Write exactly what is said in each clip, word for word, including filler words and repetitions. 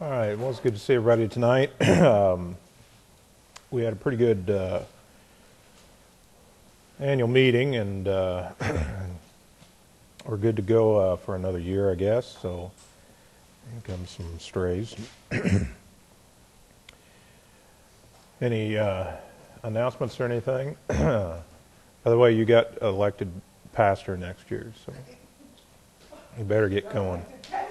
All right, well, it's good to see everybody tonight. um, we had a pretty good uh, annual meeting, and uh, we're good to go uh, for another year, I guess. So, here comes some strays. Any uh, announcements or anything? By the way, you got elected pastor next year, so you better get going.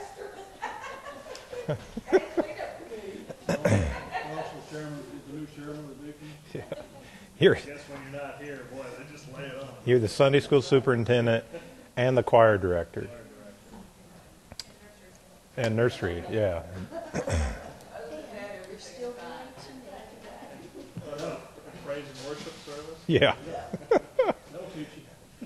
Yeah. You're, I guess when you're not here, boy, they just lay it on. You're the Sunday school superintendent and the choir director. And nursery, yeah. Praise and worship service? Yeah. No teaching.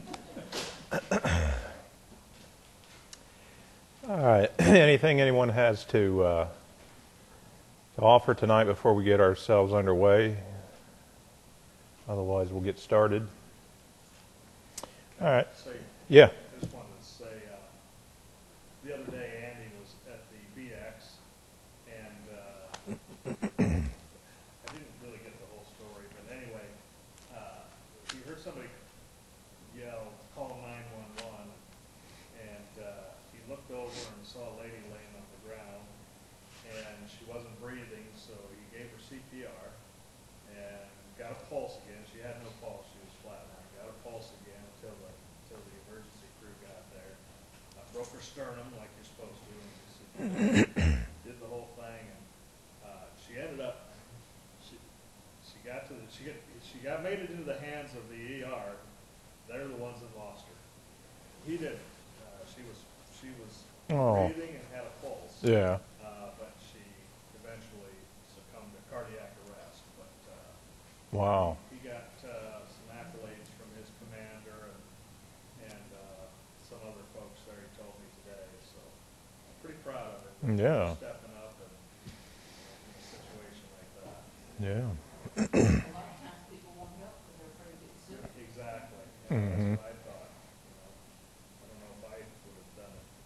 All right. Anything anyone has to, uh, to offer tonight before we get ourselves underway? Otherwise, we'll get started. All right. Say, Yeah. I just wanted to say, uh, the other day Andy was at the B X, and uh, I didn't really get the whole story, but anyway, uh, he heard somebody yell, "Call nine one one," and uh, he looked over and saw a lady laying on the ground, and she wasn't breathing, so he gave her C P R and got a pulse again. She had no pulse; she was flatlined. Got a pulse again until the until the emergency crew got there. Uh, broke her sternum like you're supposed to, and just did the whole thing. And uh, she ended up she she got to the she got she got made it into the hands of the E R. They're the ones that lost her. He didn't. Uh, she was she was Oh. breathing and had a pulse. Yeah. Uh, but she eventually succumbed to cardiac arrest. But uh, Wow. he got uh, some accolades from his commander and and uh, some other folks there. He told me today, so I'm pretty proud of him. Yeah. Stepping up and, in a situation like that. Yeah. A lot of times people won't help because they're afraid to get sick. Exactly. Yeah, Mhm. That's what I thought. You know, I don't know if I would have done it.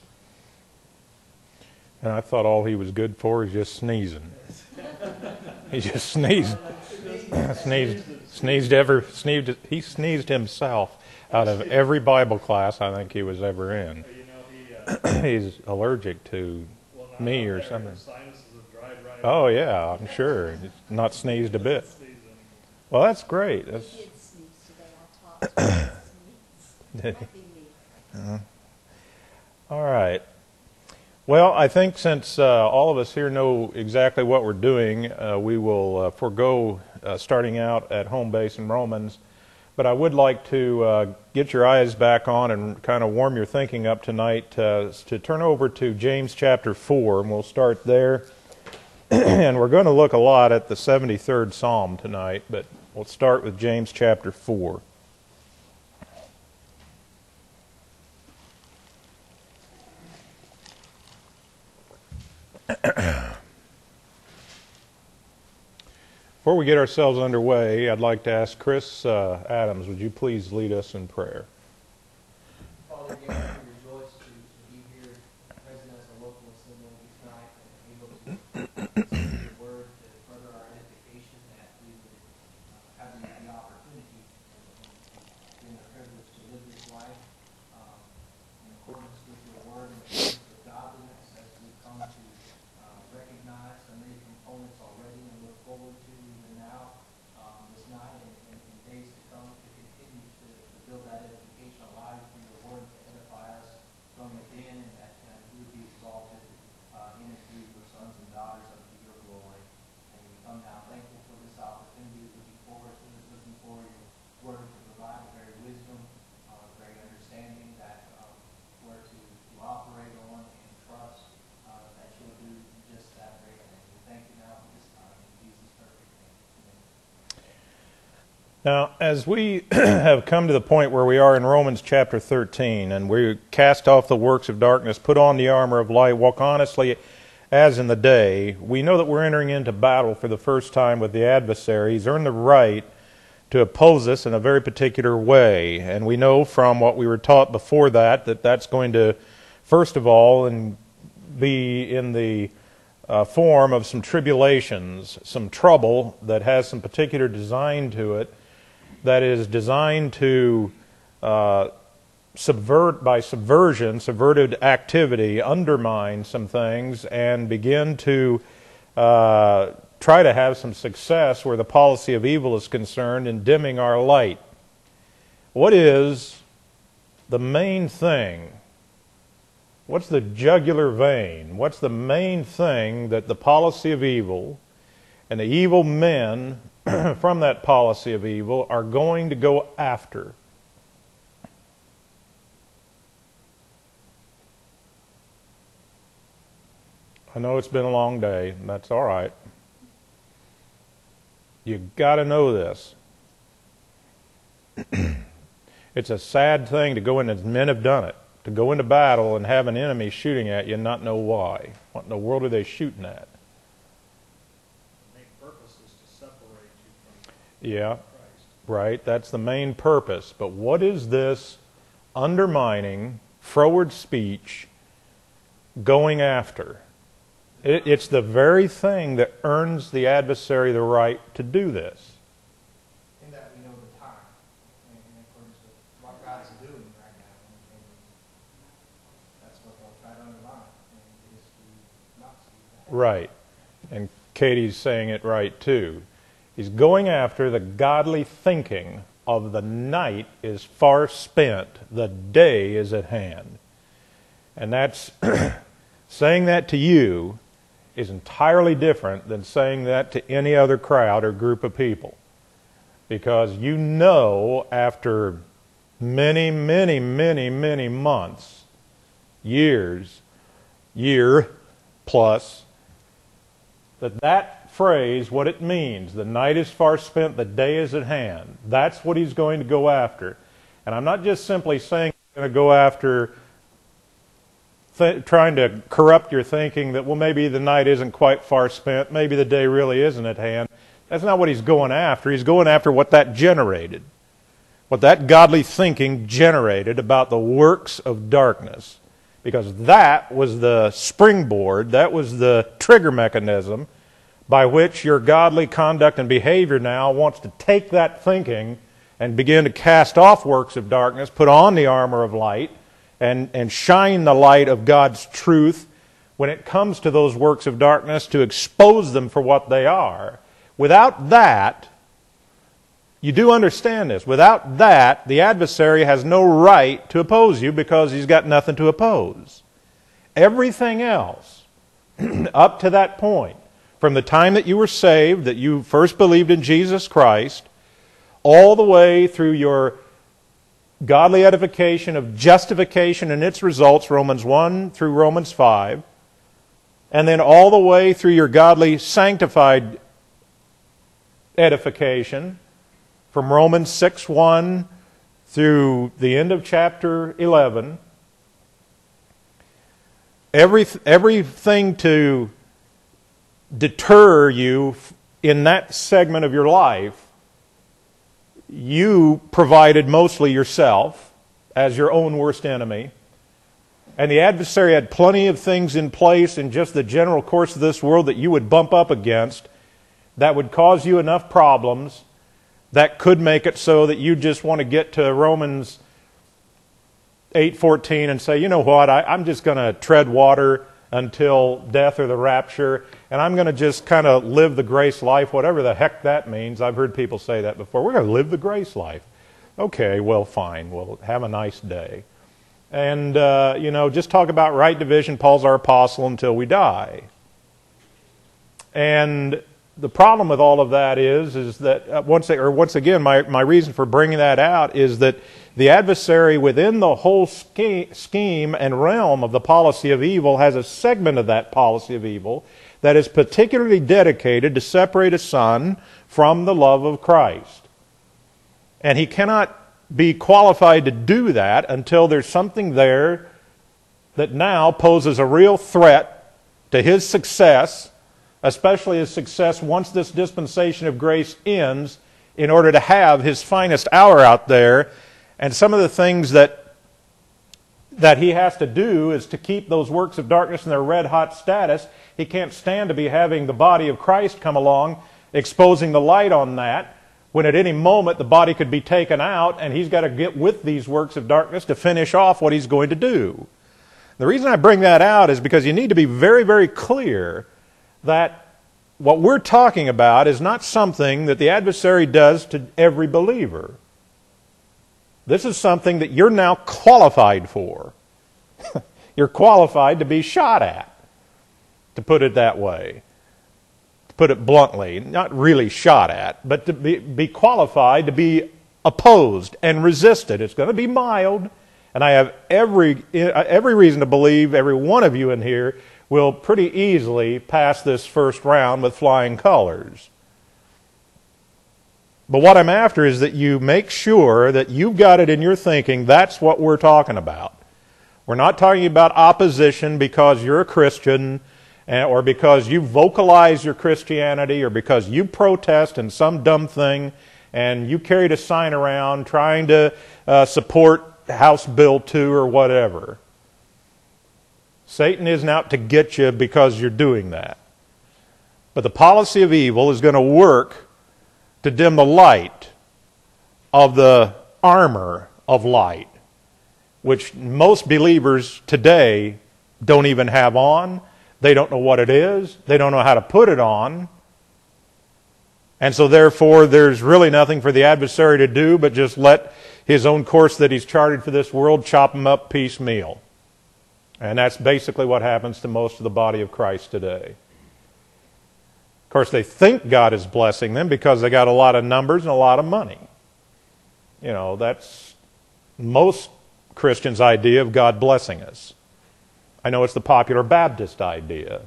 And I thought all he was good for is just sneezing. He just sneezed, sneezed, sneezed ever, sneezed. He sneezed himself out of every Bible class I think he was ever in. But, you know, he uh, He's allergic to well, not me up or there, something. his sinuses have dried right Oh up. yeah, I'm sure. He's not sneezed a bit. Sneezing. Well, that's great. That's, Kids sneeze today. I taught kids sneeze. Might be me. all right. Well, I think since uh, all of us here know exactly what we're doing, uh, we will uh, forego uh, starting out at home base in Romans. But I would like to uh, get your eyes back on and kind of warm your thinking up tonight uh, to turn over to James chapter four, and we'll start there. And we're going to look a lot at the seventy-third Psalm tonight, but we'll start with James chapter four. Before we get ourselves underway, I'd like to ask Chris uh, Adams, would you please lead us in prayer? Father, again, we rejoice to, to be here, present as a local assembly tonight, and able to consider your word to further our edification, that we would uh, have the, the opportunity and the privilege to live this life um, in accordance with your word and accordance with godliness, as we come to uh, recognize so many components already and look forward to even now, um, this night and, and, and days to come, to continue to, to build that edification alive through your word to edify us from within, and that uh, you would be exalted uh, in and through your sons and daughters unto your glory. And we come now thankful for this opportunity, looking forward to it, looking for your word to provide the very wisdom, uh, the very understanding that um, where to, to operate on and trust uh, that you'll do just that very thing. We thank you now for this time in Jesus' perfect name. Amen. Now, as we have come to the point where we are in Romans chapter thirteen, and we cast off the works of darkness, put on the armor of light, walk honestly as in the day, we know that we're entering into battle for the first time with the adversary. He's earned the right to oppose us in a very particular way, and we know from what we were taught before that that that's going to, first of all, and be in the uh, form of some tribulations, some trouble that has some particular design to it, that is designed to uh, subvert, by subversion, subverted activity, undermine some things and begin to uh, try to have some success where the policy of evil is concerned in dimming our light. What is the main thing? What's the jugular vein? What's the main thing that the policy of evil and the evil men from that policy of evil are going to go after? I know it's been a long day, and that's all right. You've got to know this. It's a sad thing to go in, as men have done it, to go into battle and have an enemy shooting at you and not know why. What in the world are they shooting at? The main purpose is to separate you from Yeah, Christ. right. That's the main purpose. But what is this undermining, froward speech going after? It, it's the very thing that earns the adversary the right to do this. In that we know the time, in in accordance with what God's doing right now. And that's what they'll try to undermine, and it is to not see that. Right. And Katie's saying it right too. He's going after the godly thinking of the night is far spent, the day is at hand. And that's saying that to you is entirely different than saying that to any other crowd or group of people. Because you know after many, many, many, many months, years, year plus, that that phrase, what it means, the night is far spent, the day is at hand, that's what he's going to go after. And I'm not just simply saying he's going to go after Th- trying to corrupt your thinking that, well, maybe the night isn't quite far spent, maybe the day really isn't at hand. That's not what he's going after. He's going after what that generated, what that godly thinking generated about the works of darkness. Because that was the springboard, that was the trigger mechanism by which your godly conduct and behavior now wants to take that thinking and begin to cast off works of darkness, put on the armor of light, And, and shine the light of God's truth when it comes to those works of darkness, to expose them for what they are. Without that, you do understand this, without that, the adversary has no right to oppose you because he's got nothing to oppose. Everything else, up to that point, from the time that you were saved, that you first believed in Jesus Christ, all the way through your godly edification of justification and its results, Romans one through Romans five, and then all the way through your godly sanctified edification from Romans six one through the end of chapter eleven. Every, everything to deter you in that segment of your life, you provided mostly yourself as your own worst enemy. And the adversary had plenty of things in place in just the general course of this world that you would bump up against that would cause you enough problems that could make it so that you just want to get to Romans eight fourteen and say, you know what, I, I'm just going to tread water until death or the rapture, and I'm going to just kind of live the grace life, whatever the heck that means. I've heard people say that before. We're going to live the grace life. Okay, well, fine. Well, have a nice day. And, uh, you know, just talk about right division. Paul's our apostle until we die. And the problem with all of that is, is that, uh, once, or once again, my, my reason for bringing that out is that the adversary within the whole scheme and realm of the policy of evil has a segment of that policy of evil that is particularly dedicated to separate a son from the love of Christ. And he cannot be qualified to do that until there's something there that now poses a real threat to his success, especially his success once this dispensation of grace ends, in order to have his finest hour out there. And some of the things that that he has to do is to keep those works of darkness in their red-hot status. He can't stand to be having the body of Christ come along, exposing the light on that, when at any moment the body could be taken out, and he's got to get with these works of darkness to finish off what he's going to do. The reason I bring that out is because you need to be very, very clear that what we're talking about is not something that the adversary does to every believer. This is something that you're now qualified for. You're qualified to be shot at, to put it that way. To put it bluntly, not really shot at, but to be, be qualified to be opposed and resisted. It's going to be mild, and I have every, every reason to believe every one of you in here will pretty easily pass this first round with flying colors. But what I'm after is that you make sure that you've got it in your thinking that's what we're talking about. We're not talking about opposition because you're a Christian or because you vocalize your Christianity or because you protest in some dumb thing and you carried a sign around trying to uh, support House Bill two or whatever. Satan isn't out to get you because you're doing that. But the policy of evil is going to work to dim the light of the armor of light, which most believers today don't even have on. They don't know what it is. They don't know how to put it on. And so therefore, there's really nothing for the adversary to do but just let his own course that he's charted for this world chop him up piecemeal. And that's basically what happens to most of the body of Christ today. Of course, they think God is blessing them because they got a lot of numbers and a lot of money. You know, that's most Christians' idea of God blessing us. I know it's the popular Baptist idea.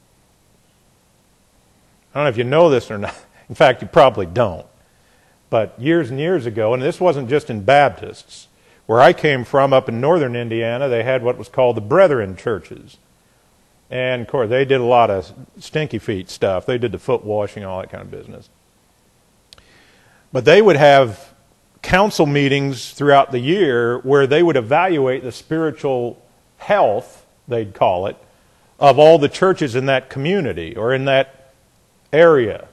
I don't know if you know this or not. In fact, you probably don't. But years and years ago, and this wasn't just in Baptists, where I came from up in northern Indiana, they had what was called the Brethren churches. And, of course, they did a lot of stinky feet stuff. They did the foot washing, all that kind of business. But they would have council meetings throughout the year where they would evaluate the spiritual health, they'd call it, of all the churches in that community or in that area.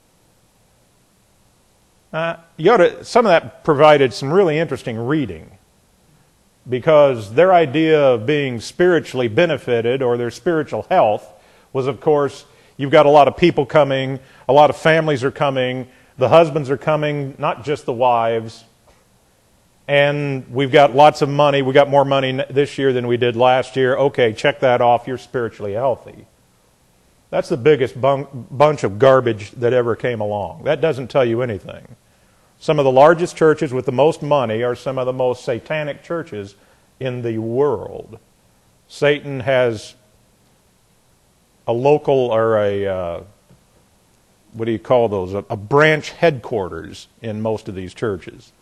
Uh, you ought to, some of that provided some really interesting reading, because their idea of being spiritually benefited or their spiritual health was, of course, you've got a lot of people coming, a lot of families are coming, the husbands are coming, not just the wives, and we've got lots of money. We got more money this year than we did last year. Okay, check that off. You're spiritually healthy. That's the biggest bun- bunch of garbage that ever came along. That doesn't tell you anything. Some of the largest churches with the most money are some of the most satanic churches in the world. Satan has a local or a, uh, what do you call those, a, a branch headquarters in most of these churches.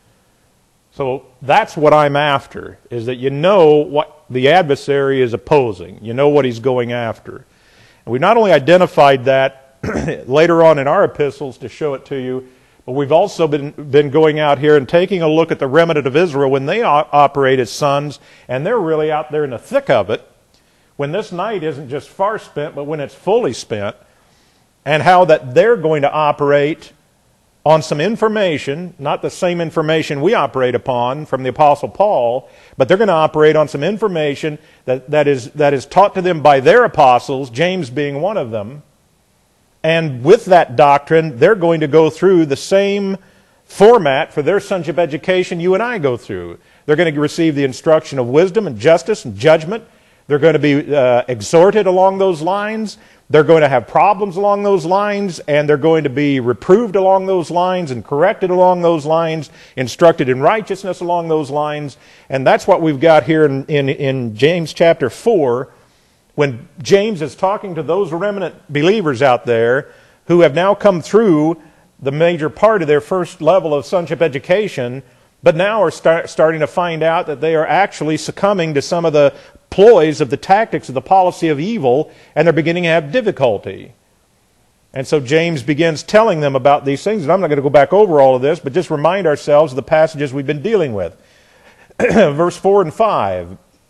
So that's what I'm after, is that you know what the adversary is opposing. You know what he's going after. And we've not only identified that later on in our epistles to show it to you, but we've also been, been going out here and taking a look at the remnant of Israel when they o- operate as sons, and they're really out there in the thick of it, when this night isn't just far spent, but when it's fully spent, and how that they're going to operate on some information, not the same information we operate upon from the Apostle Paul, but they're going to operate on some information that, that is, that is taught to them by their apostles, James being one of them. And with that doctrine, they're going to go through the same format for their sonship education you and I go through. They're going to receive the instruction of wisdom and justice and judgment. They're going to be uh, exhorted along those lines. They're going to have problems along those lines, and they're going to be reproved along those lines and corrected along those lines, instructed in righteousness along those lines. And that's what we've got here in, in, in James chapter four, when James is talking to those remnant believers out there who have now come through the major part of their first level of sonship education, but now are start, starting to find out that they are actually succumbing to some of the ploys of the tactics of the policy of evil, and they're beginning to have difficulty. And so James begins telling them about these things, and I'm not going to go back over all of this, but just remind ourselves of the passages we've been dealing with. Verse four and five,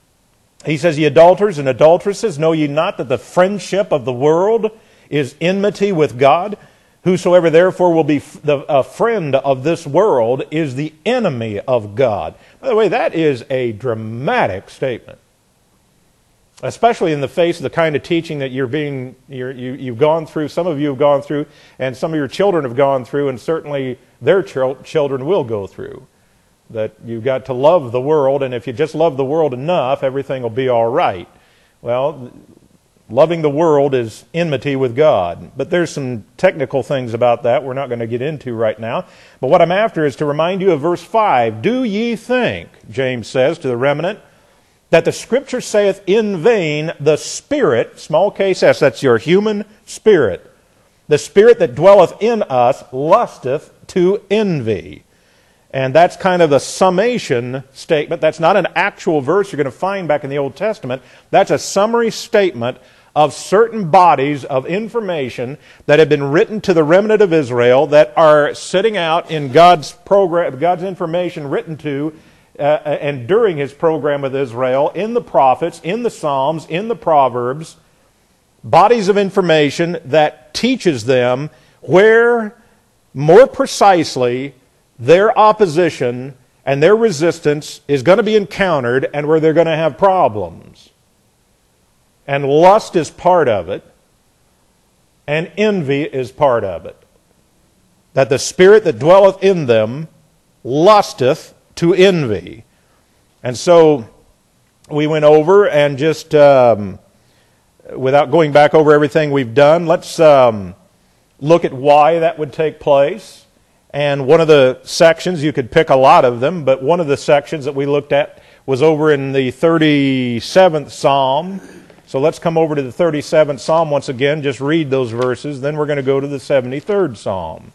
He says, "Ye adulterers and adulteresses, know ye not that the friendship of the world is enmity with God? Whosoever therefore will be the, a friend of this world is the enemy of God." By the way, that is a dramatic statement, especially in the face of the kind of teaching that you're being, you're, you, you've gone through, some of you have gone through, and some of your children have gone through, and certainly their chil- children will go through. That you've got to love the world, and if you just love the world enough, everything will be all right. Well, loving the world is enmity with God. But there's some technical things about that we're not going to get into right now. But what I'm after is to remind you of verse five. "Do ye think," James says to the remnant, "that the Scripture saith in vain, the Spirit," small case s, that's your human spirit, "the Spirit that dwelleth in us lusteth to envy." And that's kind of the summation statement. That's not an actual verse you're going to find back in the Old Testament. That's a summary statement of certain bodies of information that have been written to the remnant of Israel that are sitting out in God's program, God's information written to uh, and during His program with Israel in the prophets, in the Psalms, in the Proverbs, bodies of information that teaches them where, more precisely, their opposition and their resistance is going to be encountered and where they're going to have problems. And lust is part of it, and envy is part of it. That the spirit that dwelleth in them lusteth to envy. And so we went over and just, um, without going back over everything we've done, let's um, look at why that would take place. And one of the sections, you could pick a lot of them, but one of the sections that we looked at was over in the thirty-seventh Psalm. So let's come over to the thirty-seventh Psalm once again, just read those verses, then we're going to go to the seventy-third Psalm.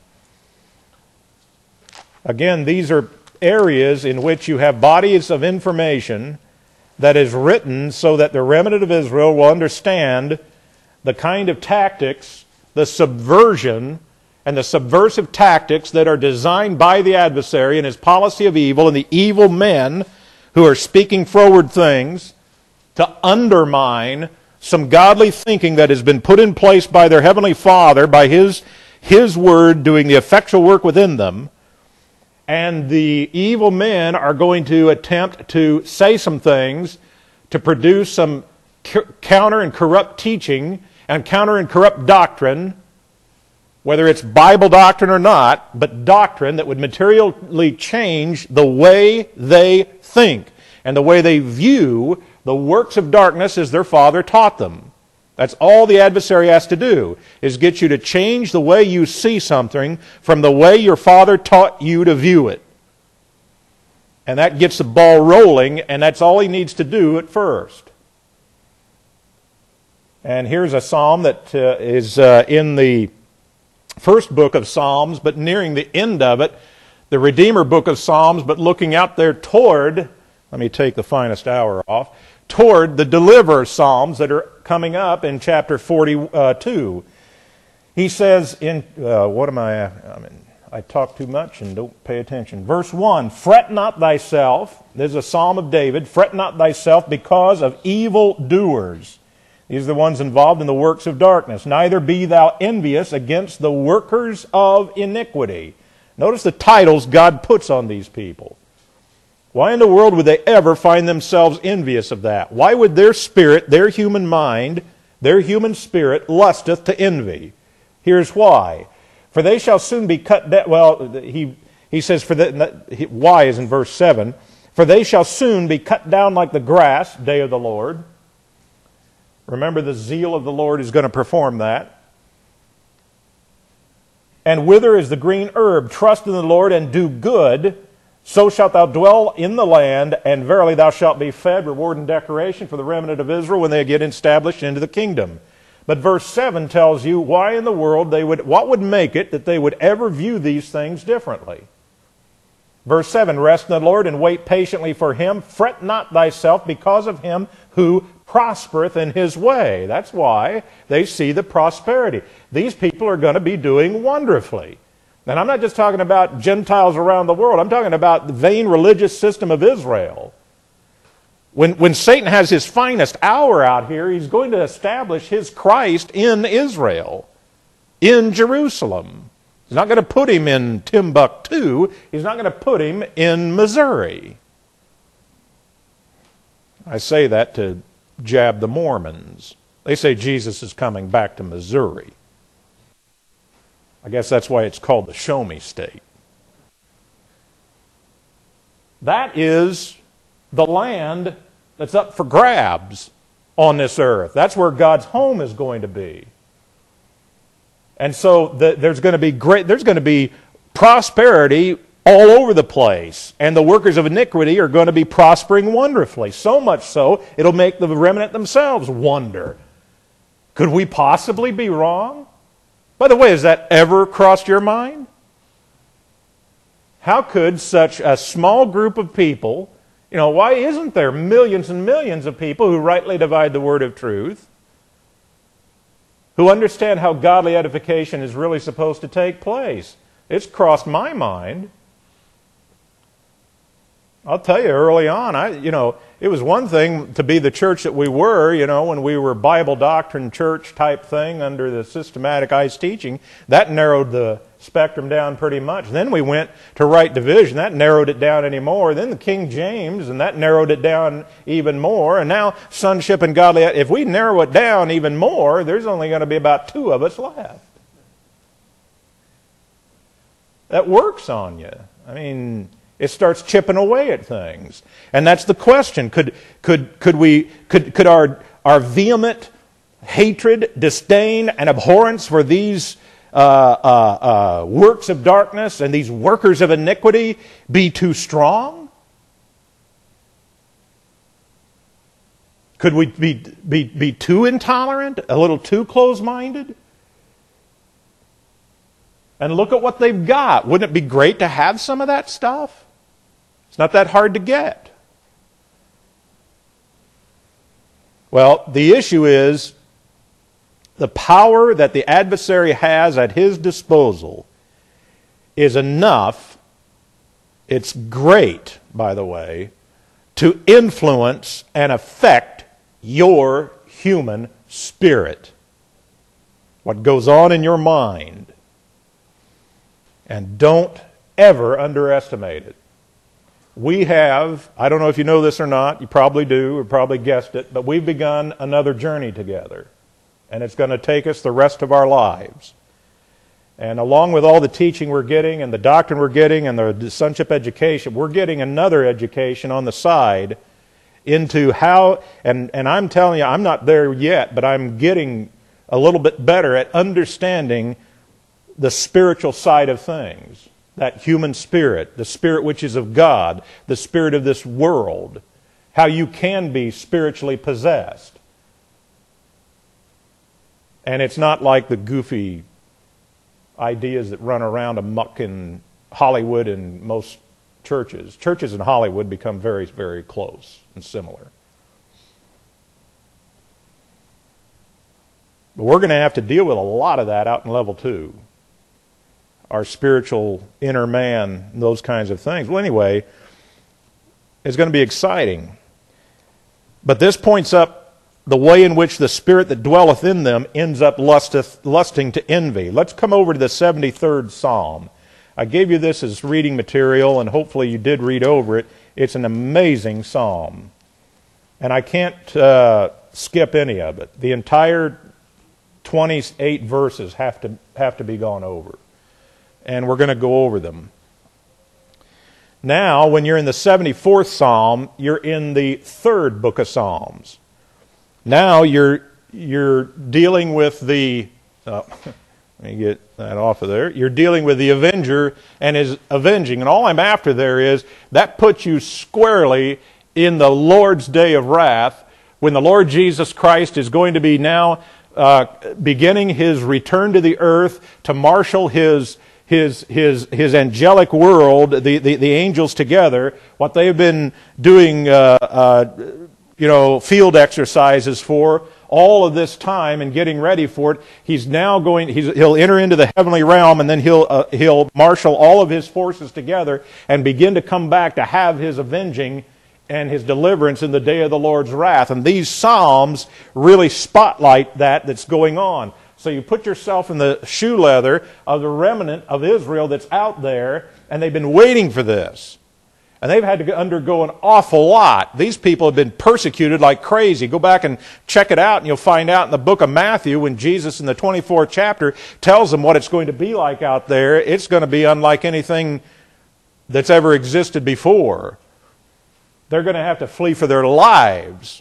Again, these are areas in which you have bodies of information that is written so that the remnant of Israel will understand the kind of tactics, the subversion, and the subversive tactics that are designed by the adversary and his policy of evil and the evil men who are speaking forward things to undermine some godly thinking that has been put in place by their Heavenly Father, by His, His Word doing the effectual work within them. And the evil men are going to attempt to say some things to produce some counter and corrupt teaching and counter and corrupt doctrine, whether it's Bible doctrine or not, but doctrine that would materially change the way they think and the way they view the works of darkness as their father taught them. That's all the adversary has to do, is get you to change the way you see something from the way your father taught you to view it. And that gets the ball rolling, and that's all he needs to do at first. And here's a psalm that uh, is uh, in the first book of Psalms, but nearing the end of it, the Redeemer book of Psalms, but looking out there toward, let me take the finest hour off, toward the Deliverer Psalms that are coming up in chapter forty-two. He says in, uh, what am I, I mean, I talk too much and don't pay attention. Verse one, "Fret not thyself," there's a psalm of David, "fret not thyself because of evil doers." These are the ones involved in the works of darkness. "Neither be thou envious against the workers of iniquity." Notice the titles God puts on these people. Why in the world would they ever find themselves envious of that? Why would their spirit, their human mind, their human spirit lusteth to envy? Here's why. "For they shall soon be cut down." Well, he, he says, for the, why is in verse seven. "For they shall soon be cut down like the grass, day of the Lord." Remember, the zeal of the Lord is going to perform that. "And wither is the green herb. Trust in the Lord and do good. So shalt thou dwell in the land, and verily thou shalt be fed." Reward and decoration for the remnant of Israel when they get established into the kingdom. But verse seven tells you why in the world they would, what would make it that they would ever view these things differently. Verse seven, "Rest in the Lord and wait patiently for Him. Fret not thyself because of him who prospereth in his way." That's why they see the prosperity. These people are going to be doing wonderfully. And I'm not just talking about Gentiles around the world. I'm talking about the vain religious system of Israel. When, when Satan has his finest hour out here, he's going to establish his Christ in Israel, in Jerusalem. He's not going to put him in Timbuktu. He's not going to put him in Missouri. I say that to jab the Mormons. They say Jesus is coming back to Missouri. I guess that's why it's called the Show Me State. That is the land that's up for grabs on this earth. That's where God's home is going to be. And so the, there's going to be great, there's going to be prosperity all over the place. And the workers of iniquity are going to be prospering wonderfully. So much so, it'll make the remnant themselves wonder. Could we possibly be wrong? By the way, has that ever crossed your mind? How could such a small group of people, you know, why isn't there millions and millions of people who rightly divide the word of truth, who understand how godly edification is really supposed to take place? It's crossed my mind. I'll tell you, early on, I, you know, it was one thing to be the church that we were, you know, when we were Bible doctrine church type thing under the systematic I C E teaching. That narrowed the spectrum down pretty much. Then we went to right division. That narrowed it down any more. Then the King James, and that narrowed it down even more. And now sonship and godly. If we narrow it down even more, there's only going to be about two of us left. That works on you. I mean, it starts chipping away at things. And that's the question. Could could could we could could our our vehement hatred, disdain, and abhorrence for these uh, uh, uh, works of darkness and these workers of iniquity be too strong? Could we be be be too intolerant, a little too close-minded? And look at what they've got. Wouldn't it be great to have some of that stuff? It's not that hard to get. Well, the issue is the power that the adversary has at his disposal is enough, it's great, by the way, to influence and affect your human spirit. What goes on in your mind. And don't ever underestimate it. We have, I don't know if you know this or not, you probably do, or probably guessed it, but we've begun another journey together. And it's going to take us the rest of our lives. And along with all the teaching we're getting, and the doctrine we're getting, and the sonship education, we're getting another education on the side into how, and, and I'm telling you, I'm not there yet, but I'm getting a little bit better at understanding the spiritual side of things. That human spirit, the spirit which is of God, the spirit of this world, how you can be spiritually possessed. And it's not like the goofy ideas that run around amok in Hollywood and most churches. Churches in Hollywood become very, very close and similar. But we're going to have to deal with a lot of that out in level two. Our spiritual inner man, those kinds of things. Well, anyway, it's going to be exciting. But this points up the way in which the spirit that dwelleth in them ends up lusteth, lusting to envy. Let's come over to the seventy-third Psalm. I gave you this as reading material, and hopefully you did read over it. It's an amazing psalm. And I can't uh, skip any of it. The entire twenty-eight verses have to have to be gone over. And we're going to go over them. Now, when you're in the seventy-fourth Psalm, you're in the third book of Psalms. Now you're you're dealing with the oh, let me get that off of there. You're dealing with the avenger and his avenging. And all I'm after there is that puts you squarely in the Lord's day of wrath, when the Lord Jesus Christ is going to be now uh, beginning his return to the earth to marshal his His his his angelic world, the, the, the angels together, what they've been doing, uh, uh, you know, field exercises for all of this time and getting ready for it. He's now going. He's, he'll enter into the heavenly realm, and then he'll uh, he'll marshal all of his forces together and begin to come back to have his avenging and his deliverance in the day of the Lord's wrath. And these psalms really spotlight that that's going on. So you put yourself in the shoe leather of the remnant of Israel that's out there, and they've been waiting for this. And they've had to undergo an awful lot. These people have been persecuted like crazy. Go back and check it out, and you'll find out in the book of Matthew when Jesus in the twenty-fourth chapter tells them what it's going to be like out there. It's going to be unlike anything that's ever existed before. They're going to have to flee for their lives.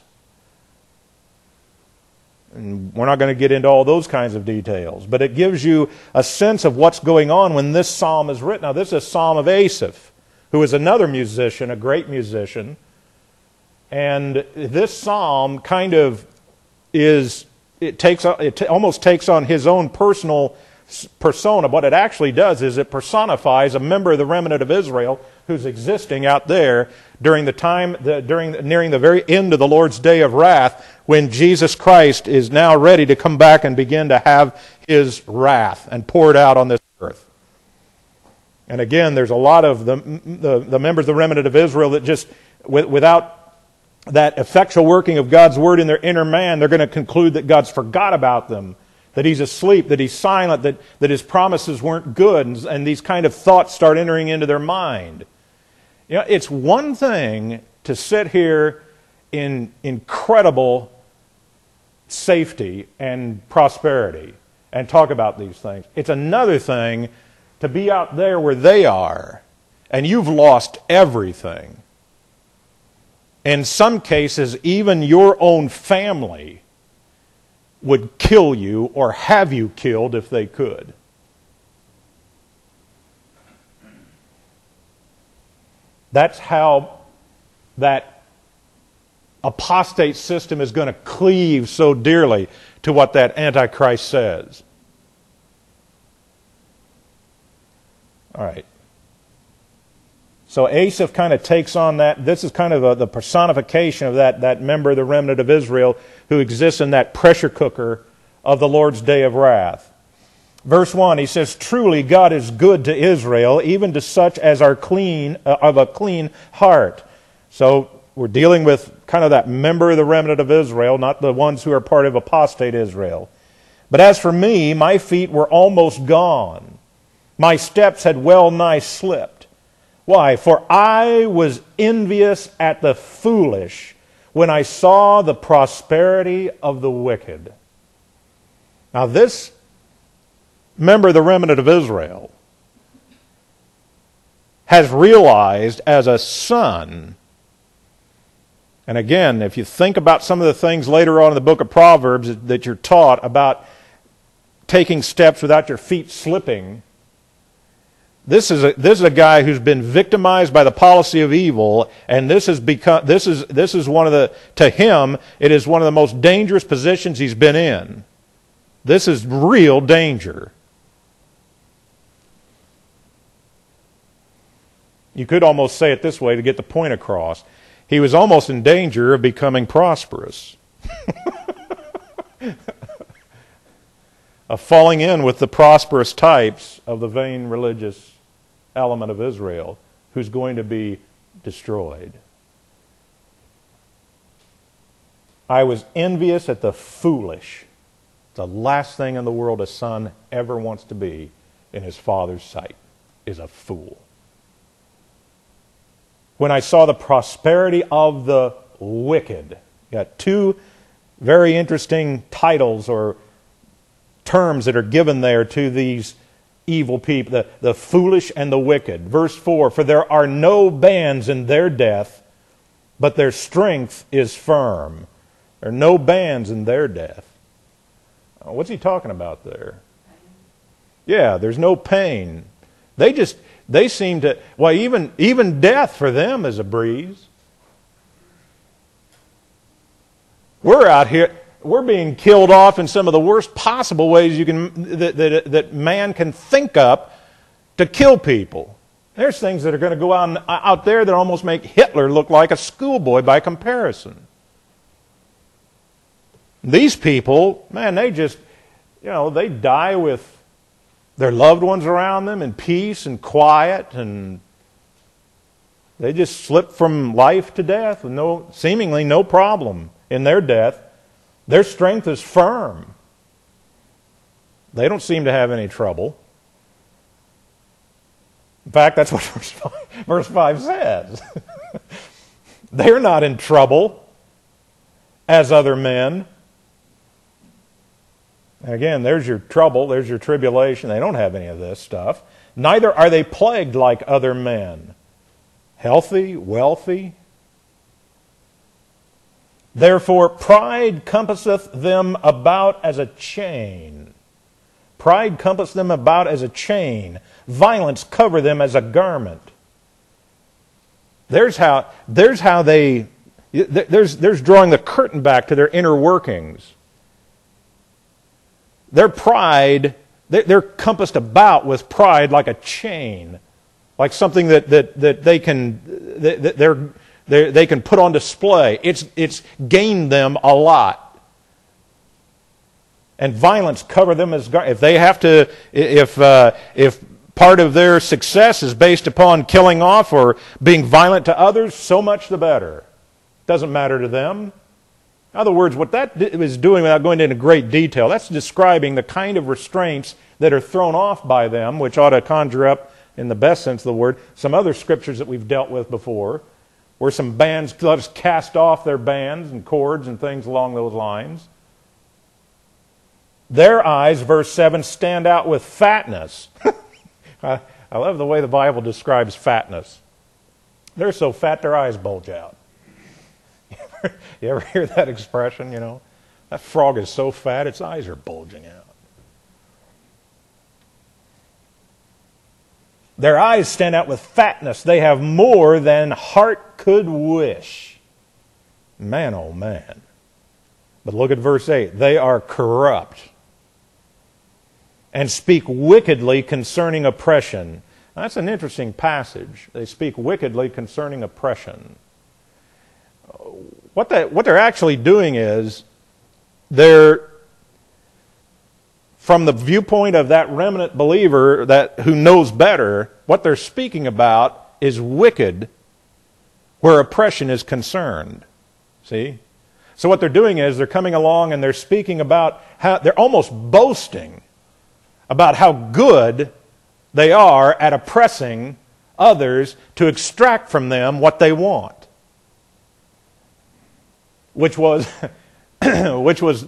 And we're not going to get into all those kinds of details. But it gives you a sense of what's going on when this psalm is written. Now, this is a psalm of Asaph, who is another musician, a great musician. And this psalm kind of is, it takes, it almost takes on his own personal persona. What it actually does is it personifies a member of the remnant of Israel who's existing out there during the time, the, during nearing the very end of the Lord's day of wrath, when Jesus Christ is now ready to come back and begin to have his wrath and pour it out on this earth. And again, there's a lot of the, the, the members of the remnant of Israel that just, with, without that effectual working of God's word in their inner man, they're going to conclude that God's forgot about them, that he's asleep, that he's silent, that, that his promises weren't good, and, and these kind of thoughts start entering into their mind. You know, it's one thing to sit here in incredible safety and prosperity and talk about these things. It's another thing to be out there where they are, and you've lost everything. In some cases, even your own family would kill you or have you killed if they could. That's how that apostate system is going to cleave so dearly to what that Antichrist says. All right. So Asaph kind of takes on that. This is kind of a, the personification of that, that member of the remnant of Israel who exists in that pressure cooker of the Lord's day of wrath. Verse one, he says, "Truly God is good to Israel, even to such as are clean, uh, of a clean heart." So we're dealing with kind of that member of the remnant of Israel, not the ones who are part of apostate Israel. "But as for me, my feet were almost gone. My steps had well nigh slipped. Why? For I was envious at the foolish when I saw the prosperity of the wicked." Now this member of the remnant of Israel has realized as a son, and again, if you think about some of the things later on in the book of Proverbs that you're taught about taking steps without your feet slipping, This is a, this is a guy who's been victimized by the policy of evil, and this has become this is this is one of the to him it is one of the most dangerous positions he's been in. This is real danger. You could almost say it this way to get the point across. He was almost in danger of becoming prosperous. Of falling in with the prosperous types of the vain religious element of Israel who's going to be destroyed. I was envious at the foolish. The last thing in the world a son ever wants to be in his father's sight is a fool. When I saw the prosperity of the wicked. You got two very interesting titles or terms that are given there to these evil people, the, the foolish and the wicked. Verse four, "For there are no bands in their death, but their strength is firm." There are no bands in their death. What's he talking about there? Yeah, there's no pain. They just, they seem to, well, even, even death for them is a breeze. We're out here, we're being killed off in some of the worst possible ways you can that, that, that man can think up to kill people. There's things that are going to go on out there that almost make Hitler look like a schoolboy by comparison. These people, man, they just, you know, they die with their loved ones around them in peace and quiet, and They just slip from life to death with no, seemingly no problem in their death. Their strength is firm. They don't seem to have any trouble. In fact, that's what verse five, verse five says. They're not in trouble as other men. And again, there's your trouble, there's your tribulation. They don't have any of this stuff. Neither are they plagued like other men. Healthy, wealthy. Therefore, pride compasseth them about as a chain. Pride compasseth them about as a chain. Violence cover them as a garment. There's how, there's how they, there's, there's drawing the curtain back to their inner workings. Their pride, they're compassed about with pride like a chain, like something that, that, that they can that they're, they're, they can put on display. It's, it's gained them a lot. And violence cover them as if they have to if uh, if part of their success is based upon killing off or being violent to others, so much the better. Doesn't matter to them. In other words, what that is doing, without going into great detail, that's describing the kind of restraints that are thrown off by them, which ought to conjure up, in the best sense of the word, some other scriptures that we've dealt with before, where some bands let us cast off their bands and cords and things along those lines. Their eyes, verse seven, stand out with fatness. I, I love the way the Bible describes fatness. They're so fat their eyes bulge out. You ever, you ever hear that expression, you know? That frog is so fat its eyes are bulging out. Their eyes stand out with fatness. They have more than heart could wish. Man, oh man. But look at verse eight. They are corrupt and speak wickedly concerning oppression. Now, that's an interesting passage. They speak wickedly concerning oppression. What, that, what they're actually doing is, they're, from the viewpoint of that remnant believer that who knows better, what they're speaking about is wicked where oppression is concerned. See? So what they're doing is they're coming along and they're speaking about how, they're almost boasting about how good they are at oppressing others to extract from them what they want. Which was, which was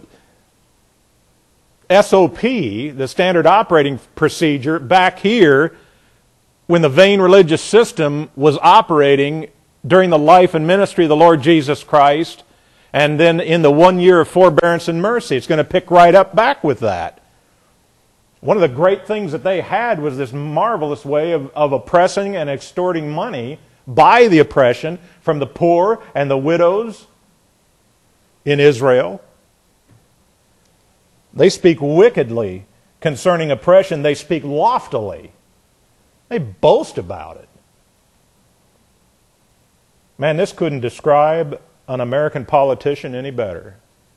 S O P, the standard operating procedure, back here when the vain religious system was operating during the life and ministry of the Lord Jesus Christ, and then in the one year of forbearance and mercy. It's going to pick right up back with that. One of the great things that they had was this marvelous way of, of oppressing and extorting money by the oppression from the poor and the widows in Israel. They speak wickedly concerning oppression. They speak loftily. They boast about it. Man, this couldn't describe an American politician any better.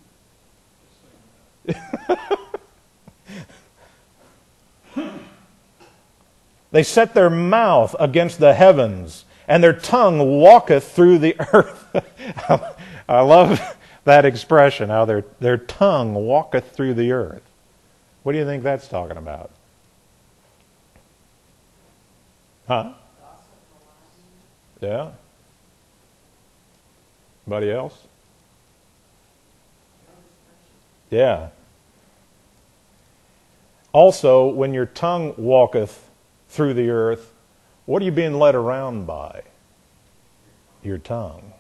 They set their mouth against the heavens, and their tongue walketh through the earth. I love that expression, how their, their tongue walketh through the earth. What do you think that's talking about? Huh? Yeah? Anybody else? Yeah. Also, when your tongue walketh through the earth, what are you being led around by? Your tongue.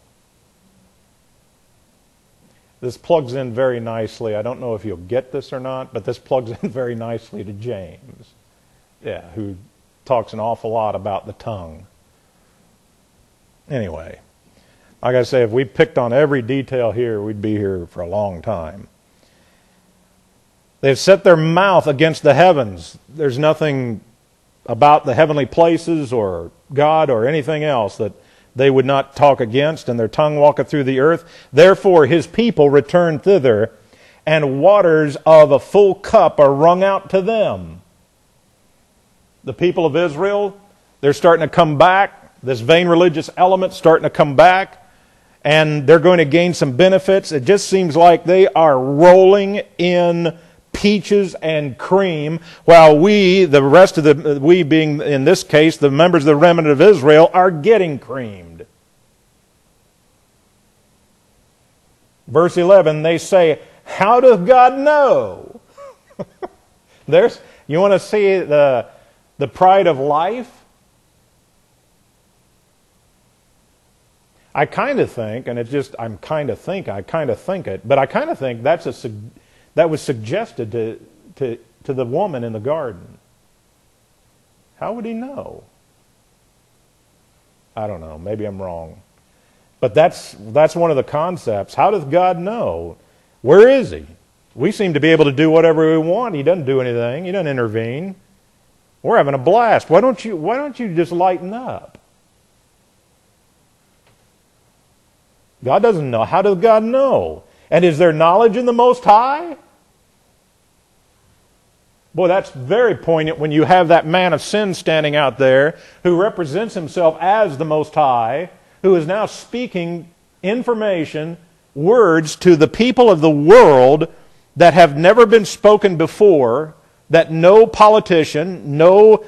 This plugs in very nicely. I don't know if you'll get this or not, but this plugs in very nicely to James. Yeah, who talks an awful lot about the tongue. Anyway, like I say, if we picked on every detail here, we'd be here for a long time. They've set their mouth against the heavens. There's nothing about the heavenly places or God or anything else that they would not talk against, and their tongue walketh through the earth. Therefore his people return thither, and waters of a full cup are wrung out to them. The people of Israel, they're starting to come back this vain religious element starting to come back, and they're going to gain some benefits. It just seems like they are rolling in peaches and cream, while we, the rest of the, we being in this case, the members of the remnant of Israel, are getting creamed. Verse eleven, they say, how doth God know? There's, you want to see the, the pride of life? I kind of think, and it's just, I'm kind of think, I kind of think it, but I kind of think that's a, that was suggested to, to, to the woman in the garden. How would he know? I don't know, maybe I'm wrong. But that's, that's one of the concepts. How does God know? Where is he? We seem to be able to do whatever we want. He doesn't do anything. He doesn't intervene. We're having a blast. Why don't you, why don't you just lighten up? God doesn't know. How does God know? And is there knowledge in the Most High? Boy, that's very poignant when you have that man of sin standing out there who represents himself as the Most High, who is now speaking information, words to the people of the world that have never been spoken before, that no politician, no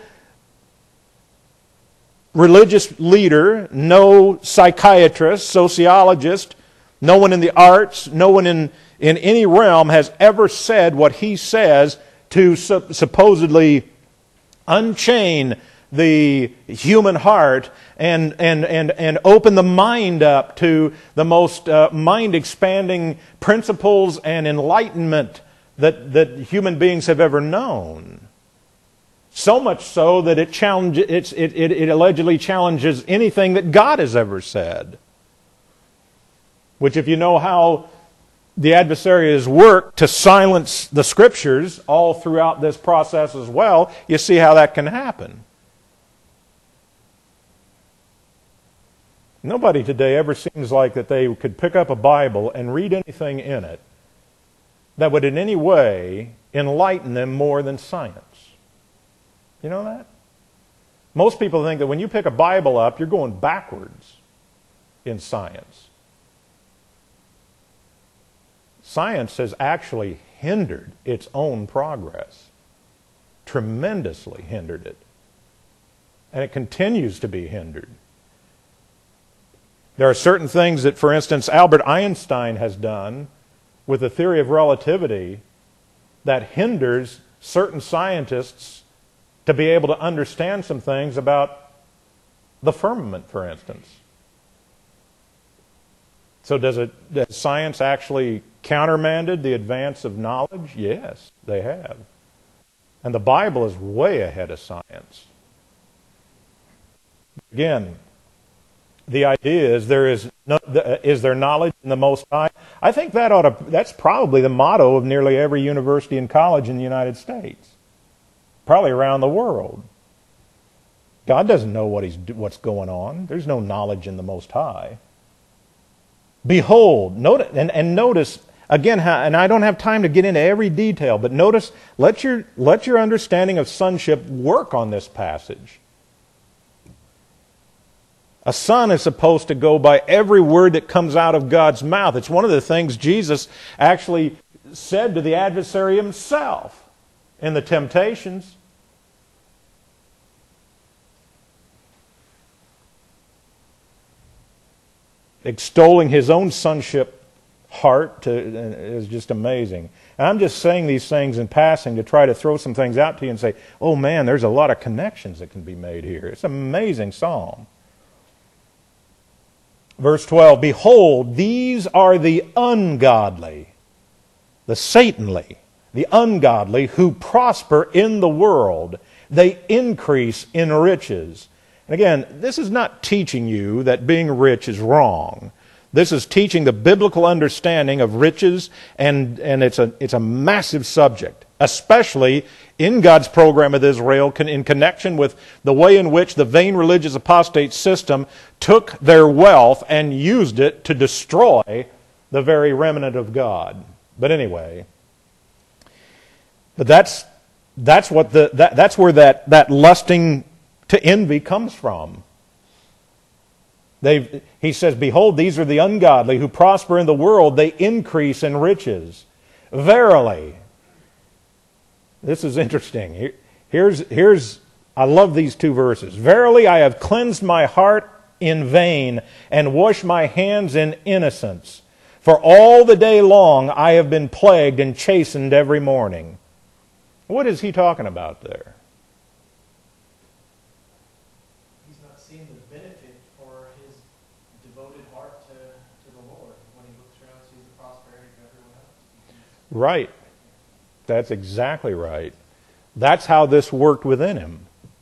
religious leader, no psychiatrist, sociologist, no one in the arts, no one in, in any realm has ever said what he says to su- supposedly unchain the human heart and, and, and, and open the mind up to the most uh, mind-expanding principles and enlightenment that, that human beings have ever known. So much so that it, challenge, it's, it, it, it allegedly challenges anything that God has ever said. Which, if you know how the adversary has worked to silence the Scriptures all throughout this process as well, you see how that can happen. Nobody today ever seems like that they could pick up a Bible and read anything in it that would in any way enlighten them more than science. You know that? Most people think that when you pick a Bible up, you're going backwards in science. Science has actually hindered its own progress, tremendously hindered it. And it continues to be hindered. There are certain things that, for instance, Albert Einstein has done with the theory of relativity that hinders certain scientists to be able to understand some things about the firmament, for instance. So does it, has science actually countermanded the advance of knowledge? Yes, they have. And the Bible is way ahead of science. Again, the idea is there is no, is there knowledge in the Most High? I think that ought to, that's probably the motto of nearly every university and college in the United States. Probably around the world. God doesn't know what he's, what's going on. There's no knowledge in the Most High. Behold, notice, and, and notice, again, how, and I don't have time to get into every detail, but notice, let your, let your understanding of sonship work on this passage. A son is supposed to go by every word that comes out of God's mouth. It's one of the things Jesus actually said to the adversary himself in the temptations. Extolling his own sonship heart to, is just amazing. And I'm just saying these things in passing to try to throw some things out to you and say, oh man, there's a lot of connections that can be made here. It's an amazing psalm. Verse twelve, behold, these are the ungodly, the Satanly, the ungodly who prosper in the world. They increase in riches. And again, this is not teaching you that being rich is wrong. This is teaching the biblical understanding of riches, and, and it's a, it's a massive subject, especially in God's program with Israel in connection with the way in which the vain religious apostate system took their wealth and used it to destroy the very remnant of God. But anyway, but that's that's what the that, that's where that, that lusting to envy comes from. They've, he says, behold, these are the ungodly who prosper in the world. They increase in riches. Verily. This is interesting. Here, here's, here's, I love these two verses. Verily, I have cleansed my heart in vain and washed my hands in innocence. For all the day long I have been plagued and chastened every morning. What is he talking about there? He's not seeing the benefit for his devoted heart to, to the Lord when he looks around and sees the prosperity of everyone else. Right. That's exactly right. That's how this worked within him.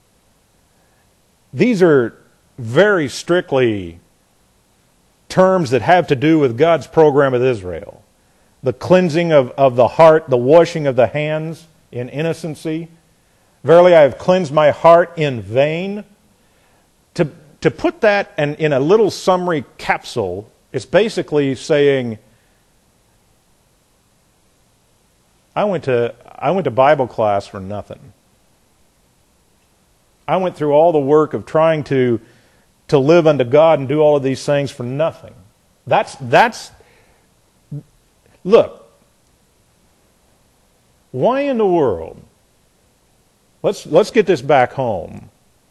These are very strictly terms that have to do with God's program with Israel. The cleansing of, of the heart, the washing of the hands in innocency. Verily, I have cleansed my heart in vain. To, to put that in, in a little summary capsule, it's basically saying, I went to, I went to Bible class for nothing. I went through all the work of trying to, to live unto God and do all of these things for nothing. That's, that's, look, why in the world, let's, let's get this back home.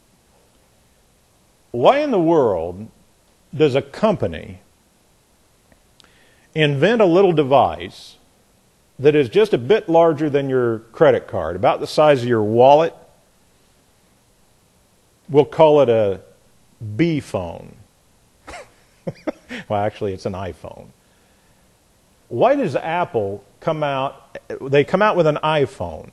Why in the world does a company invent a little device that is just a bit larger than your credit card, about the size of your wallet? We'll call it a B phone. Well, actually, it's an iPhone. Why does Apple come out, they come out with an iPhone.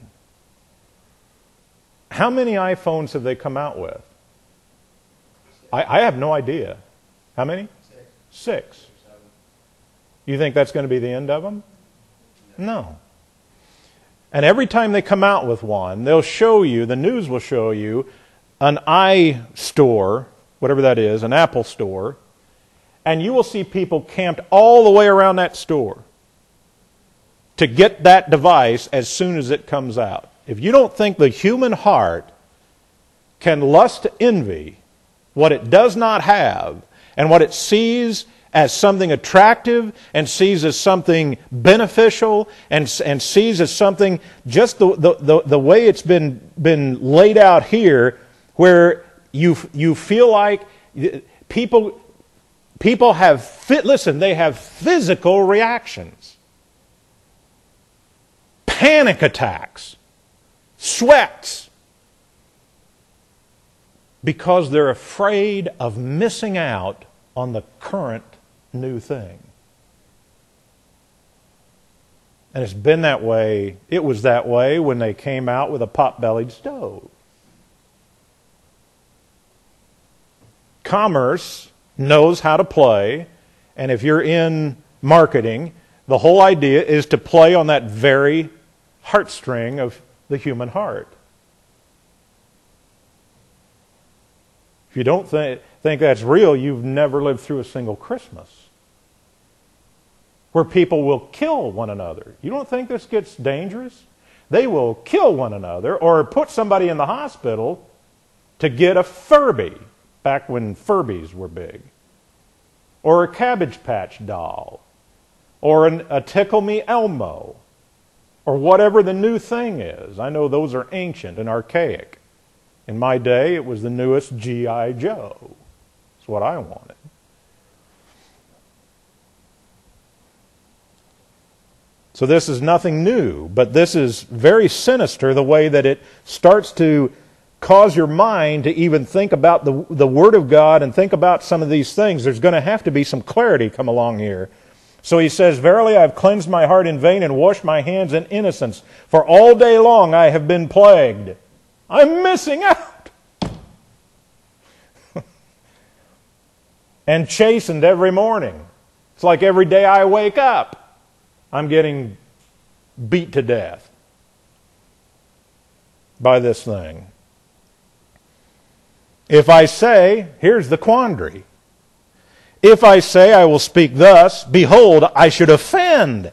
How many iPhones have they come out with? I, I have no idea. How many? Six. Six. You think that's going to be the end of them? No. And every time they come out with one, they'll show you, the news will show you, an iStore, whatever that is, an Apple store, and you will see people camped all the way around that store to get that device as soon as it comes out. If you don't think the human heart can lust to envy what it does not have and what it sees as something attractive and sees as something beneficial and, and sees as something just the, the, the, the way it's been, been laid out here, where you, you feel like people, people have, fit, listen, they have physical reactions. Panic attacks. Sweats. Because they're afraid of missing out on the current new thing. And it's been that way, it was that way when they came out with a pot-bellied stove. Commerce knows how to play, and if you're in marketing, the whole idea is to play on that very heartstring of the human heart. If you don't th- think that's real, you've never lived through a single Christmas where people will kill one another. You don't think this gets dangerous? They will kill one another or put somebody in the hospital to get a Furby, back when Furbies were big, or a Cabbage Patch doll, or an, a Tickle Me Elmo, or whatever the new thing is. I know those are ancient and archaic. In my day, it was the newest G I Joe. That's what I wanted. So this is nothing new, but this is very sinister, the way that it starts to cause your mind to even think about the, the Word of God and think about some of these things. There's going to have to be some clarity come along here. So he says, Verily I have cleansed my heart in vain and washed my hands in innocence. For all day long I have been plagued. I'm missing out. And chastened every morning. It's like every day I wake up, I'm getting beat to death by this thing. If I say, here's the quandary. If I say I will speak thus, behold, I should offend.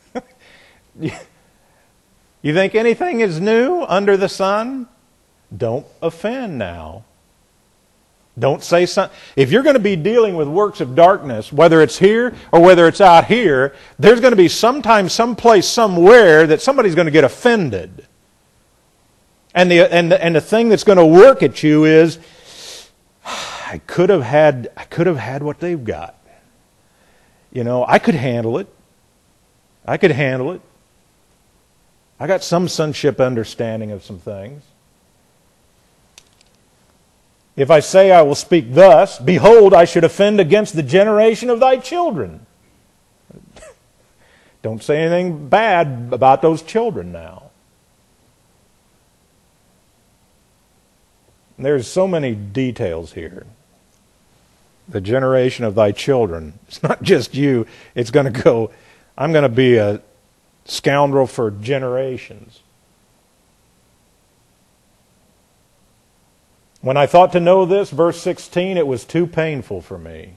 You think anything is new under the sun? Don't offend now. Don't say something. If you're going to be dealing with works of darkness, whether it's here or whether it's out here, there's going to be sometime, someplace, somewhere that somebody's going to get offended. And the and the, and the thing that's going to work at you is, I could have had I could have had what they've got. You know, I could handle it. I could handle it. I got some sonship understanding of some things. If I say I will speak thus, behold, I should offend against the generation of thy children. Don't say anything bad about those children now. There's so many details here. The generation of thy children. It's not just you. It's going to go, I'm going to be a scoundrel for generations. When I thought to know this, verse sixteen, it was too painful for me.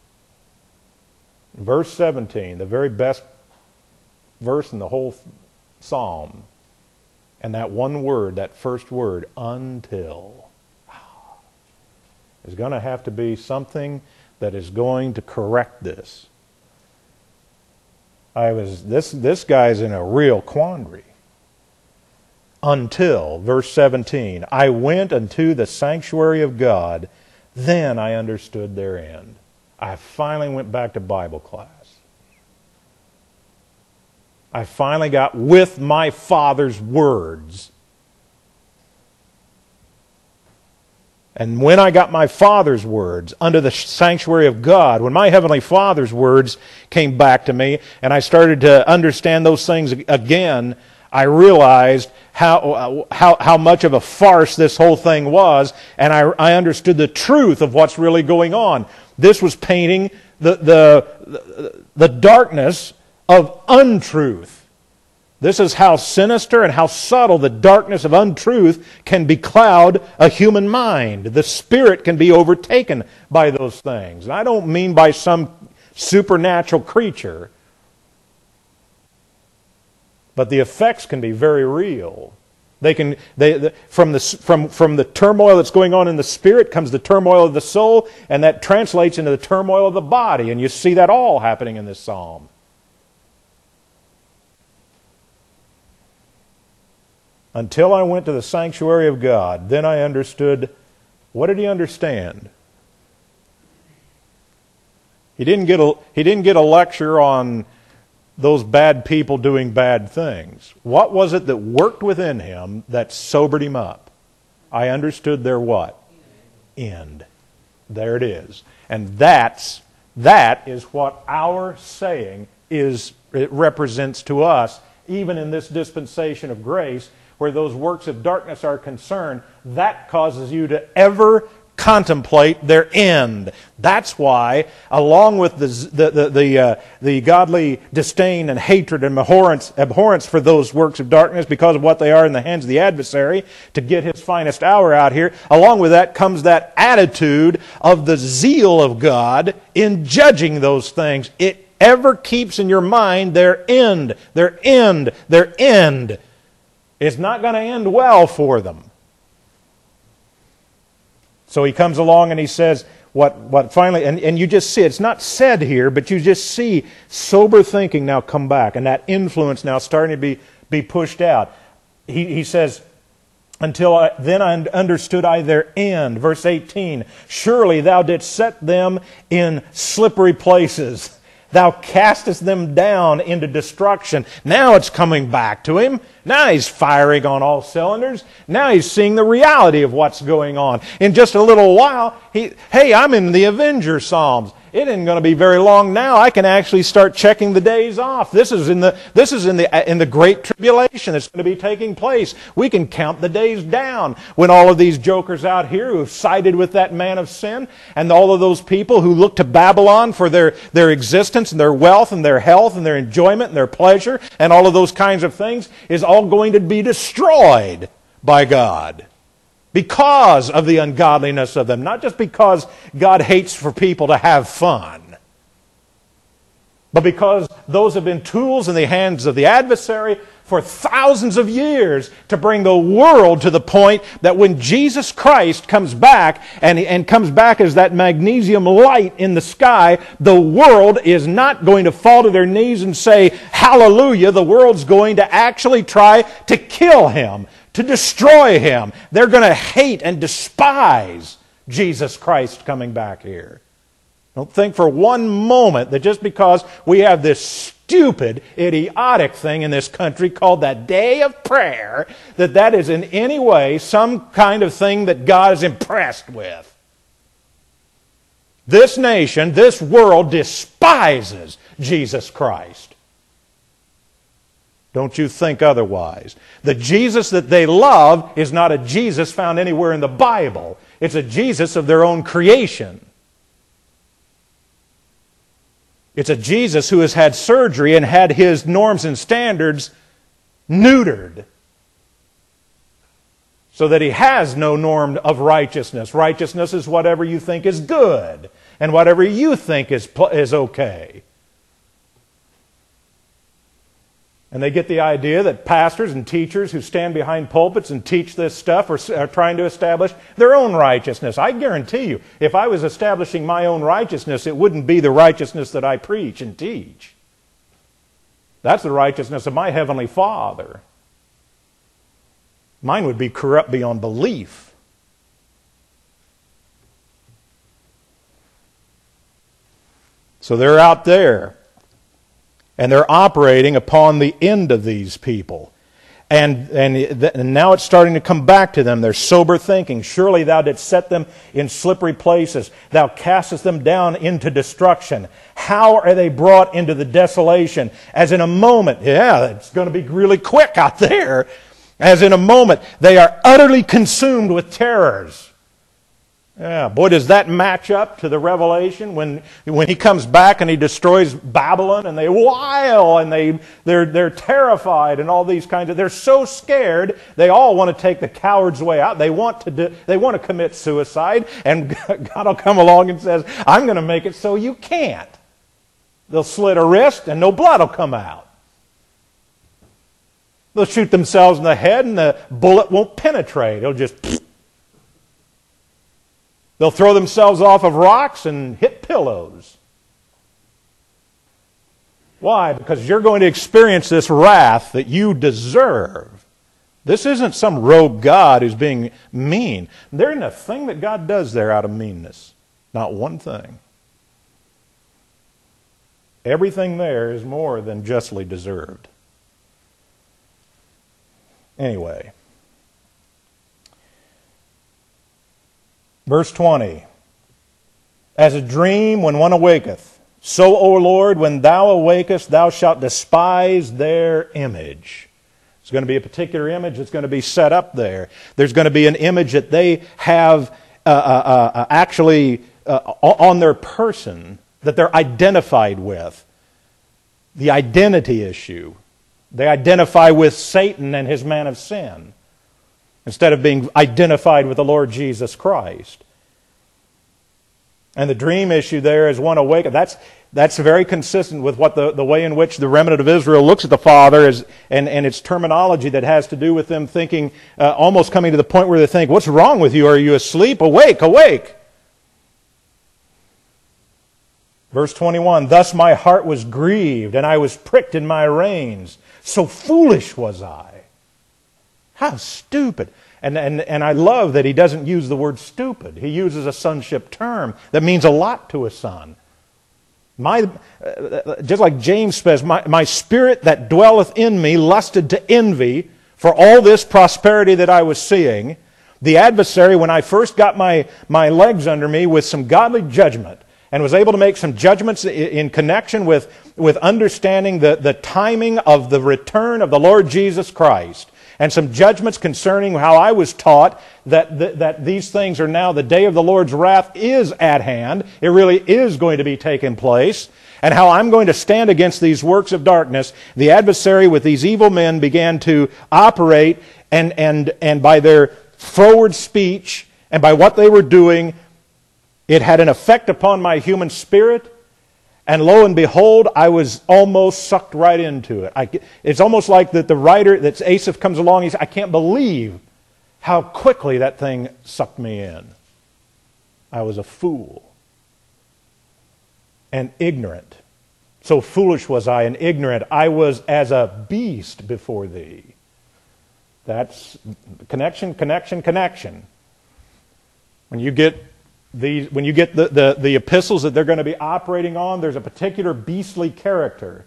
Verse seventeen, the very best verse in the whole psalm. And that one word, that first word, until, is going to have to be something that is going to correct this. I was this this guy's in a real quandary. Until, verse seventeen, I went unto the sanctuary of God, then I understood their end. I finally went back to Bible class. I finally got with my Father's words. And when I got my Father's words under the sanctuary of God, when my Heavenly Father's words came back to me and I started to understand those things again, I realized how, how, how much of a farce this whole thing was, and I, I understood the truth of what's really going on. This was painting the, the, the darkness of untruth. This is how sinister and how subtle the darkness of untruth can becloud a human mind. The spirit can be overtaken by those things. And I don't mean by some supernatural creature, but the effects can be very real. They can they, the, from the from from the turmoil that's going on in the spirit comes the turmoil of the soul, and that translates into the turmoil of the body, and you see that all happening in this psalm. Until I went to the sanctuary of God, then I understood. What did he understand? He didn't get a he didn't get a lecture on those bad people doing bad things. What was it that worked within him that sobered him up? I understood their what? End. There it is. And that's that is what our saying is. It represents to us, even in this dispensation of grace, where those works of darkness are concerned. That causes you to ever contemplate their end. That's why, along with the the the the, uh, the godly disdain and hatred and abhorrence, abhorrence for those works of darkness, because of what they are in the hands of the adversary, to get his finest hour out here, along with that comes that attitude of the zeal of God in judging those things. It ever keeps in your mind their end, their end, their end. It's not going to end well for them. So he comes along and he says, what, what finally, and, and you just see, it's not said here, but you just see sober thinking now come back, and that influence now starting to be, be pushed out. He, he says, until I, then I understood I their end. Verse eighteen, surely thou didst set them in slippery places. Thou castest them down into destruction. Now it's coming back to him. Now he's firing on all cylinders. Now he's seeing the reality of what's going on. In just a little while, he, hey, I'm in the Avenger Psalms. It isn't going to be very long now. I can actually start checking the days off. This is in the this is in the in the great tribulation that's going to be taking place. We can count the days down when all of these jokers out here who have sided with that man of sin, and all of those people who look to Babylon for their their existence and their wealth and their health and their enjoyment and their pleasure and all of those kinds of things, is all going to be destroyed by God. Because of the ungodliness of them. Not just because God hates for people to have fun. But because those have been tools in the hands of the adversary for thousands of years to bring the world to the point that when Jesus Christ comes back and, and comes back as that magnesium light in the sky, the world is not going to fall to their knees and say, hallelujah. The world's going to actually try to kill him, to destroy him. They're going to hate and despise Jesus Christ coming back here. Don't think for one moment that just because we have this stupid, idiotic thing in this country called that day of prayer, that that is in any way some kind of thing that God is impressed with. This nation, this world despises Jesus Christ. Don't you think otherwise. The Jesus that they love is not a Jesus found anywhere in the Bible. It's a Jesus of their own creation. It's a Jesus who has had surgery and had his norms and standards neutered, so that he has no norm of righteousness. Righteousness is whatever you think is good and whatever you think is, is okay. And they get the idea that pastors and teachers who stand behind pulpits and teach this stuff are, are trying to establish their own righteousness. I guarantee you, if I was establishing my own righteousness, it wouldn't be the righteousness that I preach and teach. That's the righteousness of my Heavenly Father. Mine would be corrupt beyond belief. So they're out there. And they're operating upon the end of these people. And, and, and now it's starting to come back to them. They're sober thinking. Surely thou didst set them in slippery places. Thou castest them down into destruction. How are they brought into the desolation? As in a moment. Yeah, it's going to be really quick out there. As in a moment, they are utterly consumed with terrors. Yeah, boy, does that match up to the Revelation when when he comes back and he destroys Babylon and they wail and they they're they're terrified and all these kinds of, they're so scared they all want to take the coward's way out. They want to do, they want to commit suicide, and God will come along and says, "I'm going to make it so you can't." They'll slit a wrist and no blood will come out. They'll shoot themselves in the head and the bullet won't penetrate. It'll just. They'll throw themselves off of rocks and hit pillows. Why? Because you're going to experience this wrath that you deserve. This isn't some rogue God who's being mean. There isn't a thing that God does there out of meanness. Not one thing. Everything there is more than justly deserved. Anyway. Verse twenty, as a dream when one awaketh, so, O Lord, when thou awakest, thou shalt despise their image. There's going to be a particular image that's going to be set up there. There's going to be an image that they have uh, uh, uh, actually uh, on their person, that they're identified with. The identity issue. They identify with Satan and his man of sin, instead of being identified with the Lord Jesus Christ. And the dream issue there is one awake. That's, that's very consistent with what the, the way in which the remnant of Israel looks at the Father is, and, and its terminology that has to do with them thinking, uh, almost coming to the point where they think, what's wrong with you? Are you asleep? Awake, awake. Verse twenty-one, thus my heart was grieved, and I was pricked in my reins. So foolish was I. How stupid. And, and, and I love that he doesn't use the word stupid. He uses a sonship term that means a lot to a son. My, uh, just like James says, my, my spirit that dwelleth in me lusted to envy for all this prosperity that I was seeing. The adversary, when I first got my, my legs under me with some godly judgment, and was able to make some judgments in connection with, with understanding the, the timing of the return of the Lord Jesus Christ, and some judgments concerning how I was taught that, that, that these things are now, the day of the Lord's wrath is at hand. It really is going to be taking place. And how I'm going to stand against these works of darkness. The adversary with these evil men began to operate, and, and, and by their forward speech and by what they were doing, it had an effect upon my human spirit. And lo and behold, I was almost sucked right into it. I, it's almost like that the writer, that Asaph comes along, he says, I can't believe how quickly that thing sucked me in. I was a fool and ignorant. So foolish was I and ignorant. I was as a beast before thee. That's connection, connection, connection. When you get the when you get the, the, the epistles that they're going to be operating on, there's a particular beastly character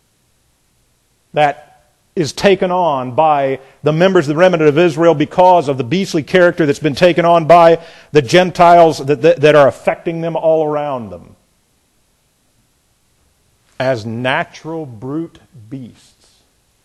that is taken on by the members of the remnant of Israel because of the beastly character that's been taken on by the Gentiles that, that, that are affecting them all around them. As natural brute beasts.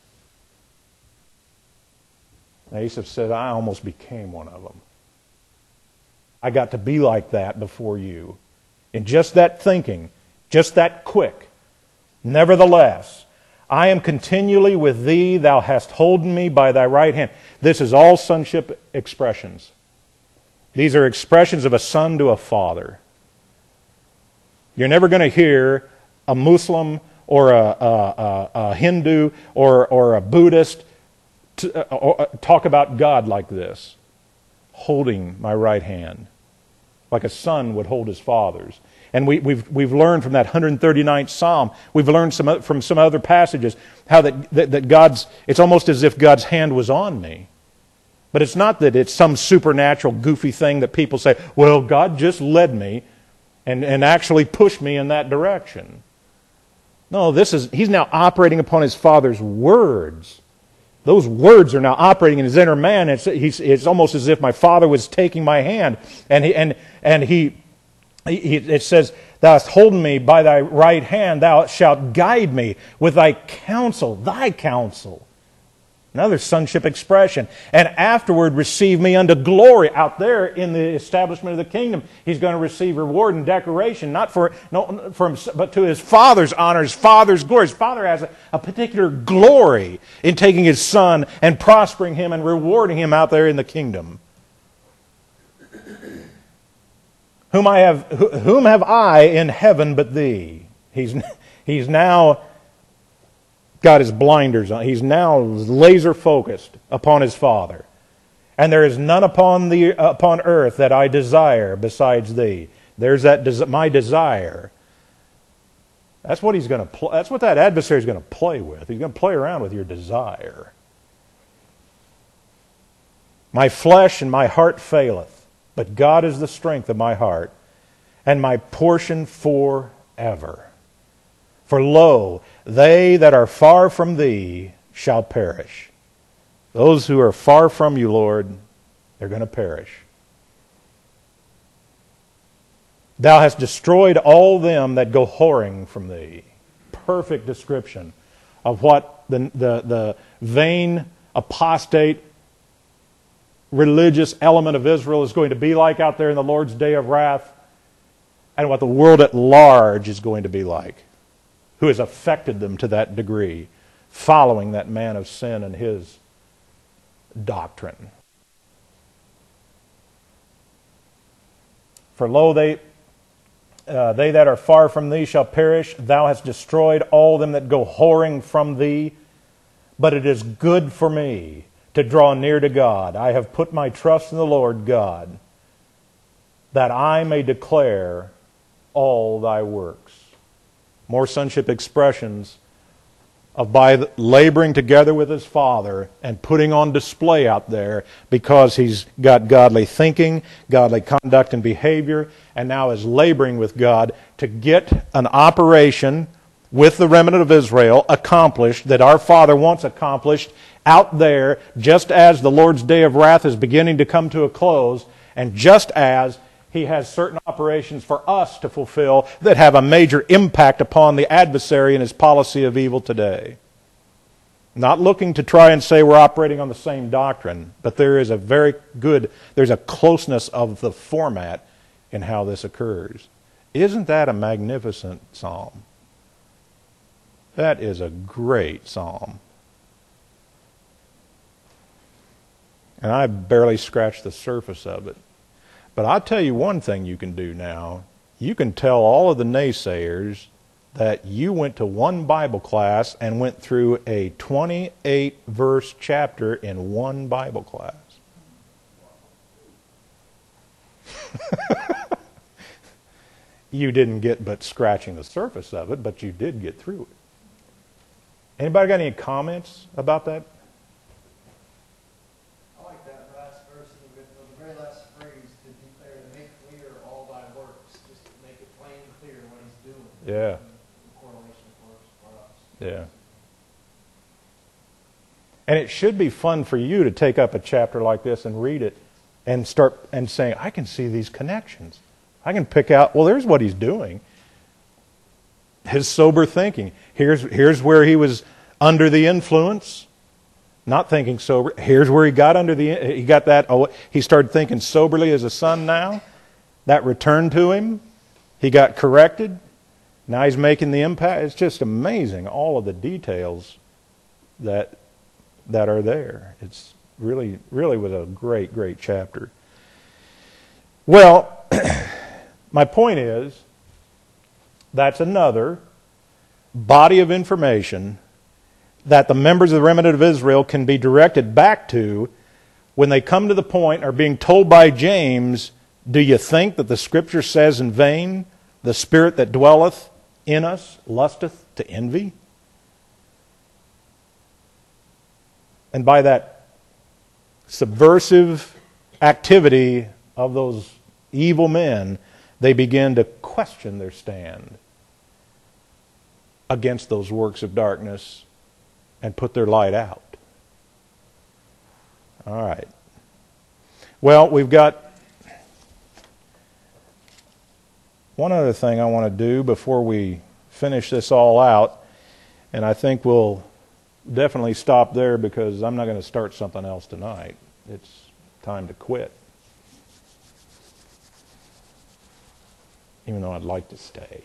Asaph said, I almost became one of them. I got to be like that before you. In just that thinking, just that quick. Nevertheless, I am continually with thee, thou hast holden me by thy right hand. This is all sonship expressions. These are expressions of a son to a father. You're never going to hear a Muslim or a, a, a, a Hindu or, or a Buddhist to, uh, or, uh, talk about God like this. Holding my right hand, like a son would hold his father's. And we, we've, we've learned from that one hundred thirty-ninth Psalm, we've learned some, from some other passages, how that, that, that God's, it's almost as if God's hand was on me. But it's not that it's some supernatural, goofy thing that people say, well, God just led me and, and actually pushed me in that direction. No, this is, he's now operating upon his Father's words. Those words are now operating in his inner man. It's, he's, it's almost as if my Father was taking my hand. And he, and, and he, he, it says, thou hast holden me by thy right hand, thou shalt guide me with thy counsel, thy counsel. Another sonship expression. And afterward receive me unto glory. Out there in the establishment of the kingdom, he's going to receive reward and decoration, not for, no, for him, but to his Father's honor, his Father's glory. His Father has a, a particular glory in taking his Son and prospering him and rewarding him out there in the kingdom. Whom I have, whom have I in heaven but thee? He's, he's now got his blinders on. He's now laser focused upon his Father. And there is none upon the upon earth that I desire besides thee. There's that des- my desire. That's what he's going to pl- that's what that adversary is going to play with. He's going to play around with your desire. My flesh and my heart faileth, but God is the strength of my heart and my portion forever. For lo, they that are far from thee shall perish. Those who are far from you, Lord, they're going to perish. Thou hast destroyed all them that go whoring from thee. Perfect description of what the, the, the vain, apostate, religious element of Israel is going to be like out there in the Lord's day of wrath, and what the world at large is going to be like, who has affected them to that degree, following that man of sin and his doctrine. For lo, they, uh, they that are far from thee shall perish. Thou hast destroyed all them that go whoring from thee. But it is good for me to draw near to God. I have put my trust in the Lord God, that I may declare all thy works. More sonship expressions of by laboring together with his Father and putting on display out there because he's got godly thinking, godly conduct and behavior, and now is laboring with God to get an operation with the remnant of Israel accomplished that our Father wants accomplished out there, just as the Lord's day of wrath is beginning to come to a close, and just as he has certain operations for us to fulfill that have a major impact upon the adversary and his policy of evil today. Not looking to try and say we're operating on the same doctrine, but there is a very good, there's a closeness of the format in how this occurs. Isn't that a magnificent psalm? That is a great psalm. And I barely scratched the surface of it. But I'll tell you one thing you can do now. You can tell all of the naysayers that you went to one Bible class and went through a twenty-eight verse chapter in one Bible class. You didn't get but scratching the surface of it, but you did get through it. Anybody got any comments about that? I like that last verse, of the, of the very last phrase, to declare, to make clear all thy works, just to make it plain and clear what he's doing. Yeah. The correlation for us. For us. Yeah. And it should be fun for you to take up a chapter like this and read it and start and saying, I can see these connections. I can pick out, well, there's what he's doing. His sober thinking. Here's, here's where he was under the influence, not thinking sober. Here's where he got under the, he got that, oh, he started thinking soberly as a son now. That returned to him. He got corrected. Now he's making the impact. It's just amazing, all of the details that that are there. It's really, really was a great, great chapter. Well, my point is, that's another body of information that the members of the remnant of Israel can be directed back to when they come to the point or being told by James, do you think that the Scripture says in vain, the Spirit that dwelleth in us lusteth to envy? And by that subversive activity of those evil men, they begin to question their stand against those works of darkness and put their light out. All right. Well, we've got one other thing I want to do before we finish this all out, and I think we'll definitely stop there because I'm not going to start something else tonight. It's time to quit. Even though I'd like to stay.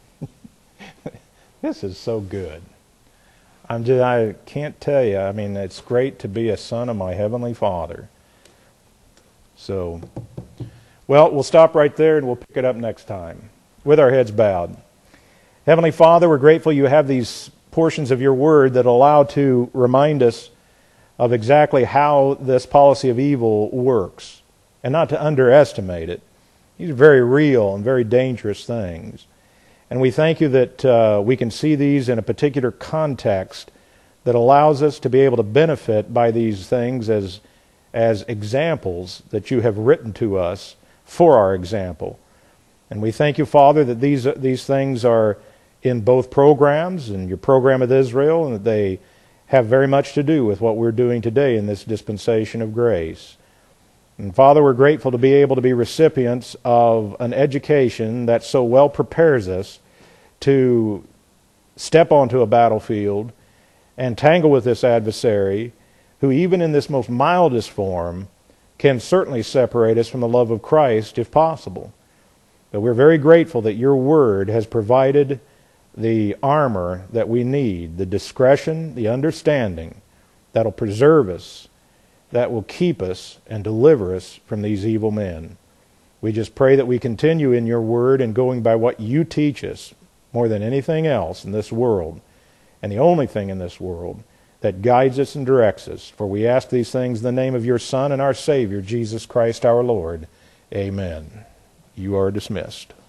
This is so good. I'm just, I can't tell you. I mean, it's great to be a son of my Heavenly Father. So, well, we'll stop right there and we'll pick it up next time with our heads bowed. Heavenly Father, we're grateful you have these portions of your word that allow to remind us of exactly how this policy of evil works and not to underestimate it. These are very real and very dangerous things. And we thank you that uh, we can see these in a particular context that allows us to be able to benefit by these things as, as examples that you have written to us for our example. And we thank you, Father, that these, these things are in both programs, and your program of Israel, and that they have very much to do with what we're doing today in this dispensation of grace. And Father, we're grateful to be able to be recipients of an education that so well prepares us to step onto a battlefield and tangle with this adversary who, even in this most mildest form, can certainly separate us from the love of Christ if possible. But we're very grateful that your word has provided the armor that we need, the discretion, the understanding that'll preserve us, that will keep us and deliver us from these evil men. We just pray that we continue in your word and going by what you teach us more than anything else in this world, and the only thing in this world that guides us and directs us. For we ask these things in the name of your Son and our Savior, Jesus Christ our Lord. Amen. You are dismissed.